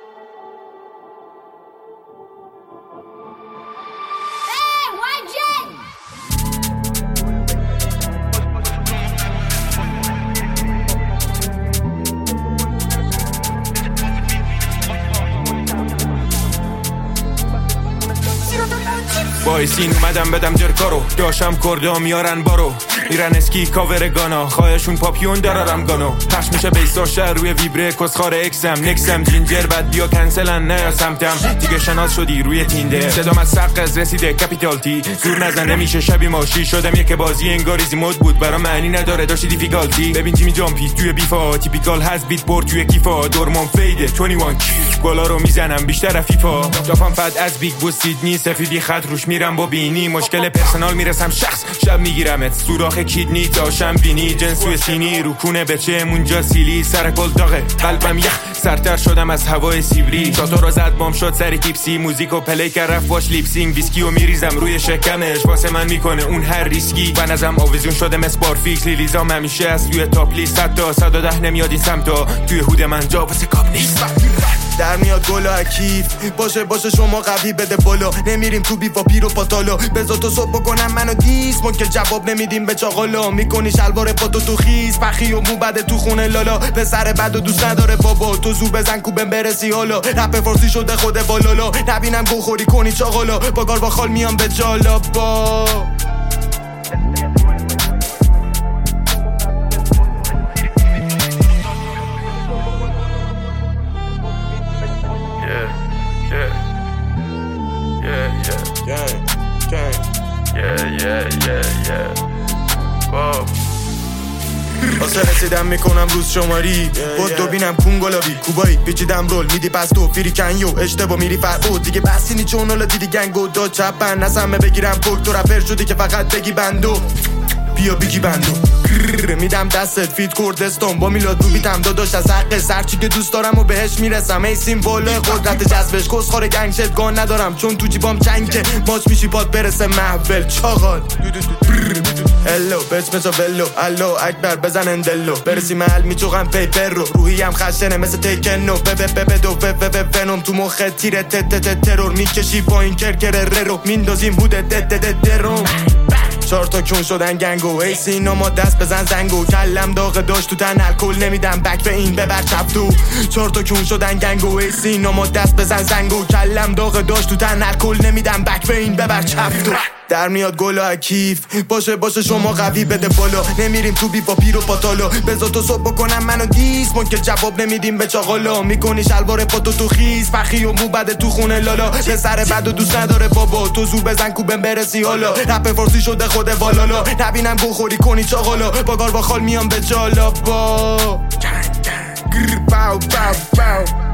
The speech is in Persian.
بایسین اومدم بدم جرکارو داشم کرده میارن بارو میرن اسکی کاور گانا خواهشون پاپیون درارم گانو پخش میشه بیسا شهر روی ویبره کسخار اکسم نکسم جینجر بد بیا کنسلن نه یا سمتم دیگه شناس شدی روی تینده صدام از سقز رسیده کپیتال تی زور نزن نمیشه شبی ماشی شدم یک بازی انگاریزی مود بود برا معنی نداره داشتی دیفیکالتی ببین جیمی جامپی توی بیفا تیپیکال هز بیت بورد توی کیفا دورمون فیده 21 گلا رو میزنم بیشتر فیفا جافم فد از بیگ بو سیدنی سفیدی خط روش میرم با بینی مشکل پرسونال میرسم شخص شب میگیرمت سوراخ کیدنی داشم بینی جنسوی سینی روکونه بچه مونجا سیلی سر کل داغه قلبم یخ سرتر شدم از هوای سیبری چطور رو زد بام شد سر تیپسی موزیکو پلی کرد رفت باش لیپسینگ ویسکیو میریزم روی شکمش واسه من میکنه اون هر ریسکی و نظم آویزون شده مثل بارفیکس لیلیزام همیشه از روی تاپ لیست 100 تا 110 نمیاد این سمتا توی هود من جا واسه کاپ نیست در میاد گلا کیف باشه شما قوی بده بالا نمیریم تو بیفا پیرو پاتالو بذار تو صبح بکنم منو دیس ما که جواب نمیدیم به چاقالا میکنی شلوار پاتو تو خیز پخی و مو بده تو خونه لالا به سر بد و دوست نداره بابا تو زو بزن کوبم برسی حالا رپ فارسی شده خود بالالا نبینم گوخوری کنی چاقالا با گار با خال میام به جالا با واسه رسیدم میکنم روز شماری بود ببینم کونگلابی کوبایی پیچیدم رول میدی پس تو فیریکن یو اشتباه میری فرقو دیگه بسینی چون حالا دیدی گنگو داد چپن نسمه بگیرم کوک تو رپر شدی که فقط بگی بندو بیا بگی بندو میدم دستت فیت کردستان با میلاد رو بیتم داداش از حق سرچی که دوست دارم و بهش میرسم ای سیمبوله قدرت جذبش کسخور گنگ شدگان ندارم چون تو جیبام چنگه ماچ میشی پاد برسه محول چاقال الو بچ مچا ولو الو اکبر بزن اندلو برسی محل میچوغم پیپر رو روحی هم خشنه مثل تیکنو بدو فنوم تو مخ تیره ترور میکشی با این کرکر رو میندازیم هوده دروم 4 تا کون شدن گنگو ای سینا ما دست بزن زنگو کلم داغه داشت تو تن الکل نمیدم بک به این ببر چپ تو 4 تا کون شدن گنگو ای سینا ما دست بزن زنگو کلم داغه داشت تو تن الکل نمیدم بک به این ببر چپ تو در میاد گلا کیف باشه شما قوی بده بالا نمیریم تو بیفا پیرو پاتالو بذار تو صبح بکنم منو دیس ما که جواب نمیدیم به چاقالا میکنی شلوار پاتو تو خیز پخی و مو بده تو خونه لالا به سر بد و دوست نداره بابا تو زور بزن کوبم برسی حالا رپ فارسی شده خود والالا نبینم گوخوری کنی چاقالا با گار با خال میام به جالا با